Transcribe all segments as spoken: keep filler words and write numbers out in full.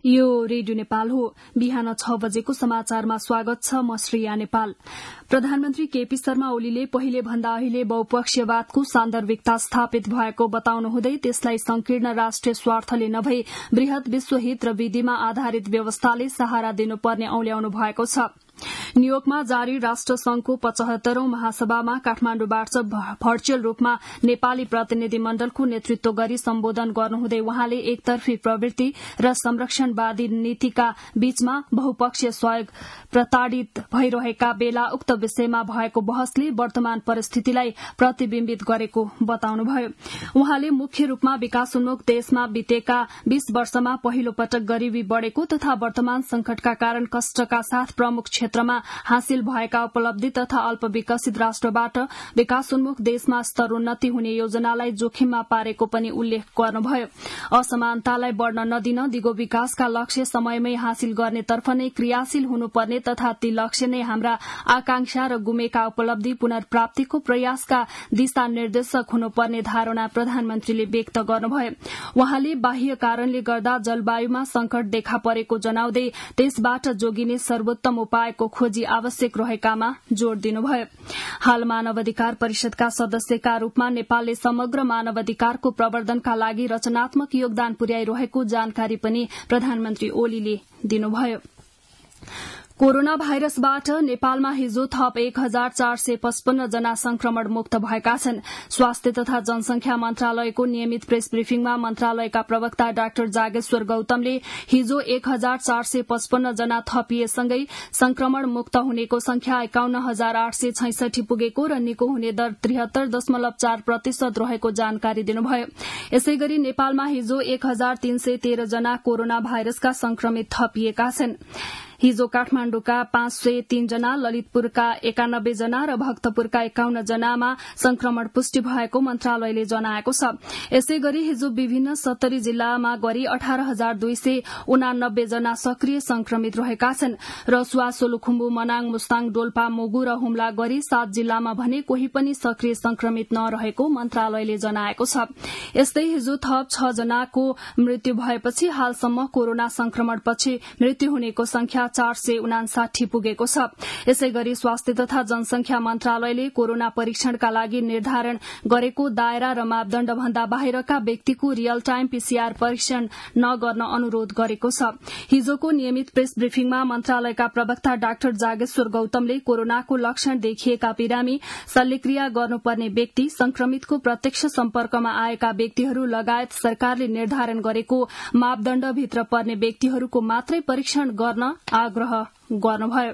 यो रेडियो नेपाल हो। बिहान छ बजेको समाचारमा स्वागत छ। म श्रेया नेपाल। प्रधानमन्त्री केपी शर्मा ओलीले पहिले भन्दा अहिले बहुपक्षीयवादको सान्दर्भिकता स्थापित भएको बताउनुहुँदै त्यसलाई संकीर्ण राष्ट्रिय स्वार्थले नभई वृहत विश्वहित र विधिमा आधारित व्यवस्थाले सहारा दिनुपर्ने औल्याउनु भएको छ। न्यूयोर्कमा जारी राष्ट्र संघको पचहत्तरौं महासभामा काठमाण्डुबाट भर्चुअल रूपमा नेपाली प्रतिनिधि मण्डलको नेतृत्व गरी सम्बोधन गर्नुहुँदै वहाँले एकतर्फी प्रवृत्ति र संरक्षणवादी नीतिका बीचमा बहुपक्षीय सहयोग प्रताड़ित भइरहेका बेला उक्त विषयमा भएको बहसले वर्तमान परिस्थितिलाई प्रतिविम्बित गरेको बताउनुभयो। वहाँले मुख्य रूपमा विकासोन्मुख देशमा बितेका बीस वर्षमा पहिलो पटक गरीबी बढ़ेको तथा वर्तमान संकटका कारण कष्टका साथ प्रमुख क्षेत्रमा हासिल भएका उपलब्धि तथा अल्प विकसित राष्ट्रबाट विकासोन्मुख देशमा स्तरोन्नति हुने योजनालाई जोखिममा पारेको पनि उल्लेख गर्नुभयो। असमानतालाई बढ़न नदिन दिगो विकासका लक्ष्य समयमै हासिल गर्नेतर्फ नै क्रियाशील हुनुपर्ने तथा ती लक्ष्य नै हाम्रा आकांक्षा र गुमेका उपलब्धि पुनर्प्राप्तिको प्रयासका दिशा निर्देशक हुनुपर्ने धारणा प्रधानमन्त्रीले व्यक्त गर्नुभयो। वहाँले बाह्य कारणले गर्दा जलवायुमा संकट देखा परेको जनाउँदै त्यसबाट जोगिने सर्वोत्तम उपायको खोजी आवश्यक रहेकामा जोड़ दिनुभयो। हाल मानवाधिकार परिषदका सदस्यका रूपमा नेपालले समग्र मानवाधिकारको प्रवर्धनका लागि रचनात्मक योगदान पुर्याइरहेको जानकारी पनि प्रधानमन्त्री ओलीले दिनुभयो। कोरोना भाइरसबाट नेपालमा हिजो थप एक हजार चार सय पचपन्न जना संक्रमण मुक्त भएका छन्। स्वास्थ्य तथा जनसंख्या मन्त्रालयको नियमित प्रेस ब्रिफिङमा मन्त्रालयका प्रवक्ता डाक्टर जागेश्वर गौतमले हिजो एक हजार चार सय पचपन्न जना थपिएसँगै संक्रमण मुक्त हुनेको संख्या एकाउन्न हजार आठ सय छैसठी पुगेको र निको हुने दर त्रिहत्तर दशमलव चार प्रतिशत रहेको जानकारी दिनुभयो। यसै गरी नेपालमा हिजो एक हजार तीन सय तेह्र जना कोरोना भाइरसका संक्रमित थपिएका छन्। हिजो काठमाण्डुका पाँच सय तीन जना, ललितपुरका एकानब्बे जना र भक्तपुरका एकाउन्न जनामा संक्रमण पुष्टि भएको मन्त्रालयले जनाएको छ। यसै गरी हिजो विभिन्न सत्तरी जिल्लामा गरी अठार हजार दुई सय उनानब्बे जना सक्रिय संक्रमित रहेका छन्। रसुवा, सोलुखुम्बु, मनाङ, मुस्ताङ, डोल्पा, मुगु र हुम्ला गरी सात जिल्लामा भने कोही पनि सक्रिय संक्रमित नरहेको मन्त्रालयले जनाएको छ। यस्तै हिजो थप छ जनाको मृत्यु भएपछि हालसम्म कोरोना संक्रमणपछि मृत्यु हुनेको संख्या चार सय उनासाठी पुगेको छ। यसै गरी स्वास्थ्य तथा जनसंख्या मन्त्रालयले कोरोना परीक्षणका लागि निर्धारण गरेको दायरा र मापदण्ड भन्दा बाहिरका व्यक्तिको रियल टाइम पीसीआर परीक्षण नगर्न अनुरोध गरेको छ। हिजोको नियमित प्रेस ब्रिफिङमा मन्त्रालयका प्रवक्ता डाक्टर जागेश्वर गौतमले कोरोनाको लक्षण देखिएका बिरामी, शल्यक्रिया गर्नुपर्ने व्यक्ति, संक्रमितको प्रत्यक्ष सम्पर्कमा आएका व्यक्तिहरू लगायत सरकारले निर्धारण गरेको मापदण्डभित्र पर्ने व्यक्तिहरूको मात्रै परीक्षण गर्न आग्रह गर्नुभयो।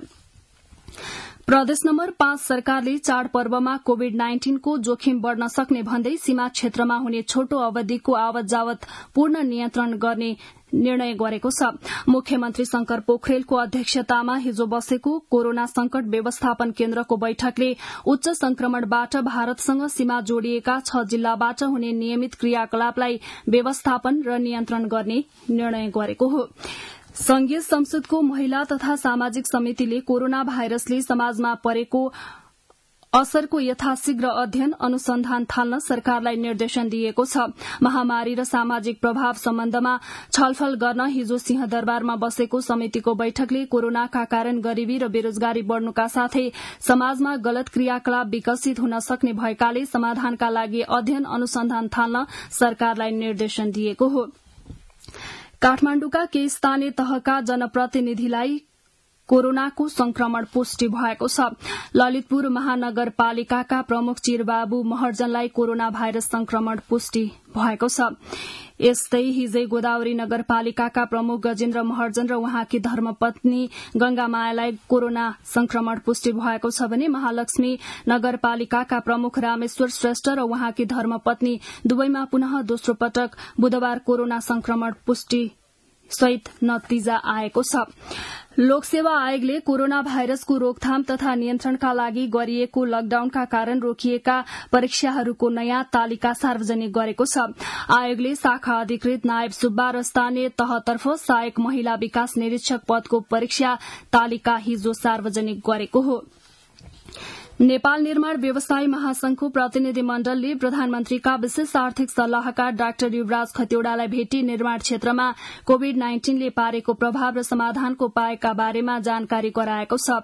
प्रदेश नम्बर पाँच सरकारले चाडपर्वमा कोविड नाइन्टीनको जोखिम बढ़न सक्ने भन्दै सीमा क्षेत्रमा हुने छोटो अवधिको आवत जावत पूर्ण नियन्त्रण गर्ने निर्णय गरेको छ। मुख्यमन्त्री शंकर पोखरेलको अध्यक्षतामा हिजो बसेको कोरोना संकट व्यवस्थापन केन्द्रको बैठकले उच्च संक्रमणबाट भारतसँग सीमा जोडिएका छ जिल्लाबाट हुने नियमित क्रियाकलापलाई व्यवस्थापन र नियन्त्रण गर्ने निर्णय गरेको हो। संघीय संसदको महिला तथा सामाजिक समितिले कोरोना भाइरसले समाजमा परेको असरको यथाशीघ्र अध्ययन अनुसन्धान थाल्न सरकारलाई निर्देशन दिएको छ। महामारी र सामाजिक प्रभाव सम्बन्धमा छलफल गर्न हिजो सिंहदरबारमा बसेको समितिको बैठकले कोरोनाका कारण गरीबी र बेरोजगारी बढ़नुका साथै समाजमा गलत क्रियाकलाप विकसित हुन सक्ने भएकाले समाधानका लागि अध्ययन अनुसन्धान थाल्न सरकारलाई निर्देशन दिएको हो। काठमाण्डुका केही स्थानीय तहका जनप्रतिनिधिलाई कोरोनाको संक्रमण पुष्टि भएको छ। ललितपुर महानगरपालिकाका प्रमुख चिरबाबु महर्जनलाई कोरोना भाइरस संक्रमण पुष्टि भएको छ। यस्तै हिजै गोदावरी नगरपालिकाका प्रमुख गजेन्द्र महर्जन र उहाँकी धर्मपत्नी गंगामायालाई कोरोना संक्रमण पुष्टि भएको छ भने महालक्ष्मी नगरपालिकाका प्रमुख रामेश्वर श्रेष्ठ र उहाँकी धर्मपत्नी दुवैमा पुनः दोस्रो पटक बुधबार कोरोना संक्रमण पुष्टि सहित नतिजा आएको छ। लोकसेवा आयोगले कोरोना भाइरसको रोकथाम तथा नियन्त्रणका लागि गरिएको लकडाउनका कारण रोकिएका परीक्षाहरूको नयाँ तालिका सार्वजनिक गरेको छ। आयोगले शाखा अधिकृत नायब सुब्बा र स्थानीय तहतर्फ सहायक महिला विकास निरीक्षक पदको परीक्षा तालिका हिजो सार्वजनिक गरेको हो। नेपाल निर्माण व्यवसायी महासंघको प्रतिनिधि मण्डलले प्रधानमन्त्रीका विशेष आर्थिक सल्लाहकार डाक्टर युवराज खतिवड़ालाई भेटी निर्माण क्षेत्रमा कोविड नाइन्टीनले पारेको प्रभाव र समाधानको उपायका बारेमा जानकारी गराएको छ।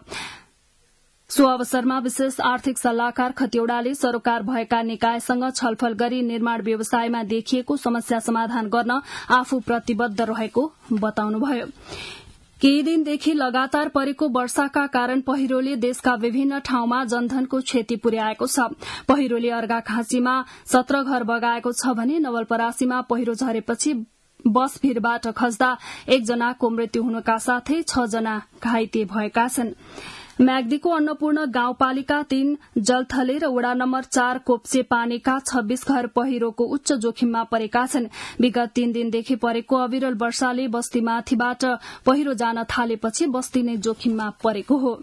सो अवसरमा विशेष आर्थिक सल्लाहकार खतिवड़ाले सरोकार भएका निकायसँग छलफल गरी निर्माण व्यवसायमा देखिएको समस्या समाधान गर्न आफू प्रतिबद्ध रहेको बताउनुभयो। केही दिनदेखि लगातार परेको वर्षाका कारण पहिरोले देशका विभिन्न ठाउँमा जनधनको क्षति पुर्याएको छ। पहिरोले अर्घाखाँचीमा सत्र घर बगाएको छ भने नवलपरासीमा पहिरो झरेपछि बस भीरबाट खस्दा एकजनाको मृत्यु हुनुका साथै छ जना घाइते भएका छन्। म्याग्दीको अन्नपूर्ण गाउँपालिका तीन जलथले र वडा नम्बर चार कोप्से पानीका छब्बीस घर पहिरोको उच्च जोखिममा परेका छन्। विगत तीन दिनदेखि परेको अविरल वर्षाले बस्तीमाथिबाट पहिरो जान थालेपछि बस्ती नै जोखिममा परेको हो।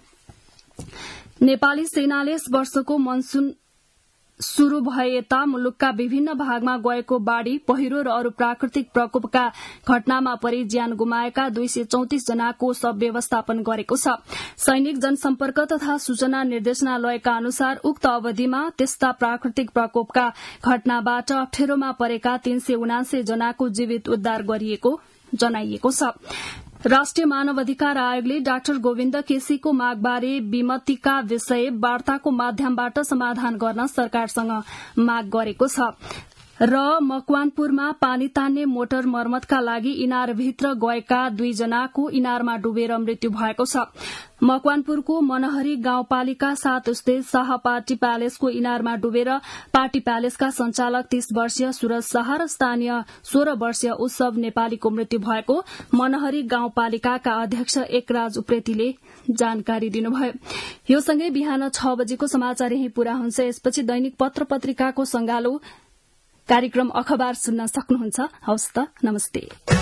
नेपाली सेनाले यस वर्षको मनसून शुरू भए यता मुलुकका विभिन्न भागमा गएको बाढ़ी पहिरो र अरू प्राकृतिक प्रकोपका घटनामा परि ज्यान गुमाएका दुई सय चौतिस जनाको शव व्यवस्थापन गरेको छ। सैनिक जनसम्पर्क तथा सूचना निर्देशनालयका अनुसार उक्त अवधिमा त्यस्ता प्राकृतिक प्रकोपका घटनाबाट अप्ठ्यारोमा परेका तीन सय उनासी जनाको जीवित उद्धार गरिएको जनाइएको छ। राष्ट्रिय मानव अधिकार आयोगले डाक्टर गोविन्द केसीको मागबारे विमतिका विषय वार्ताको माध्यमबाट समाधान गर्न सरकारसँग माग गरेको छ र मकवानपुरमा पानी तान्ने मोटर मर्मतका लागि इनारभित्र गएका दुईजनाको इनारमा डुबेर मृत्यु भएको छ। मकवानपुरको मनहरी गाउँपालिका सात स्थित शाह पार्टी प्यालेसको इनारमा डुबेर पार्टी प्यालेसका संचालक तीस वर्षीय सूरज शाह र स्थानीय सोह्र वर्षीय उत्सव नेपालीको मृत्यु भएको मनहरी गाउँपालिकाका अध्यक्ष एकराज उप्रेतीले जानकारी दिनुभयो। यो सँगै बिहान छ बजेको समाचार यही पूरा हुन्छ। यसपछि दैनिक पत्र पत्रिकाको संगालो कार्यक्रम अखबार सुन्न सक्नुहुन्छ। हवस् त, नमस्ते।